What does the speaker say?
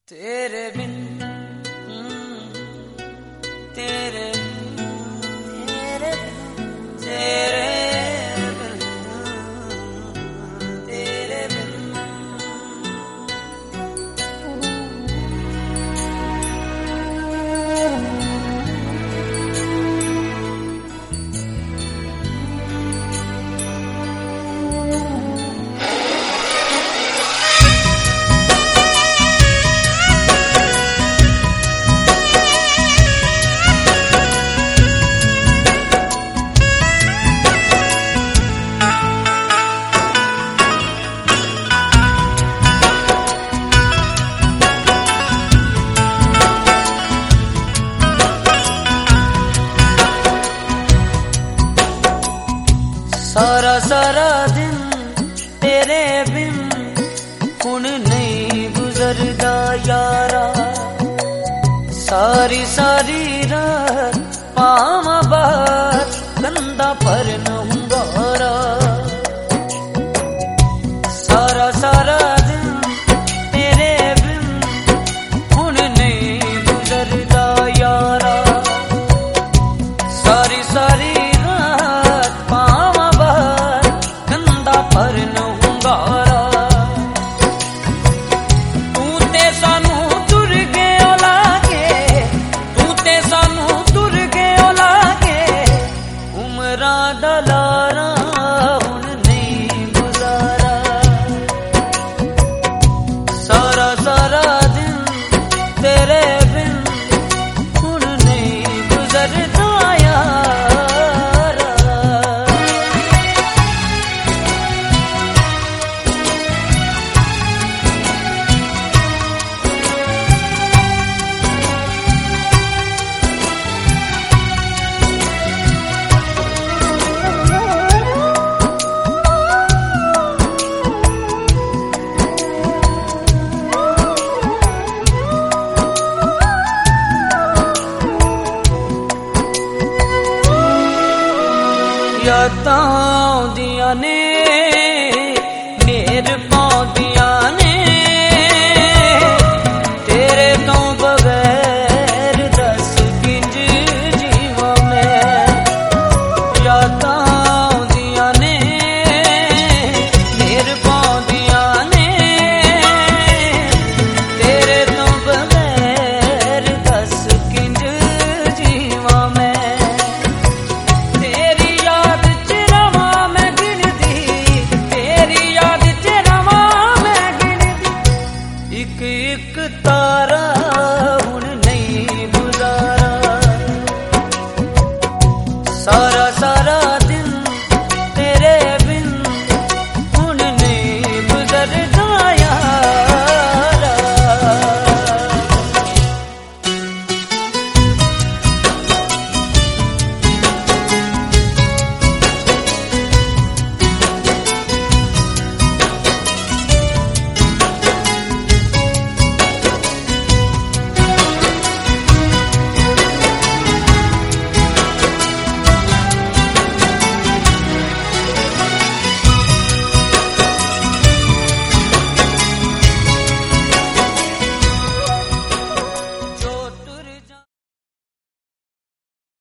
तेरे बिन तेरे तेरे तेरे तेरे बिन सारा सारा दिन तेरे बिन हुण नहीं गुजरदा यारा। सारी सारी रात पावां बाहर गंदा पर न हुंगारा। सारा सारा दिन तेरे बिन हुण नहीं गुजरदा यारा। सारी सारी पर न हुंगारा। तू ते सानू तुर गए लागे, तू ते सानू तुर गए लागे। उमरा दा लारा हुण नहीं गुजारा। सारा सारा दिन तेरे बिन हुण नहीं गुजरदा यादां आउंदियां ने मेर पाउंदियां ने तेरे तो बगैर दस किंज जीवां मैं। यादां आउंदियां ने मेर पाउंदियां ने तेरे तो बगैर दस किंज जीवां मैं। एक एक तारा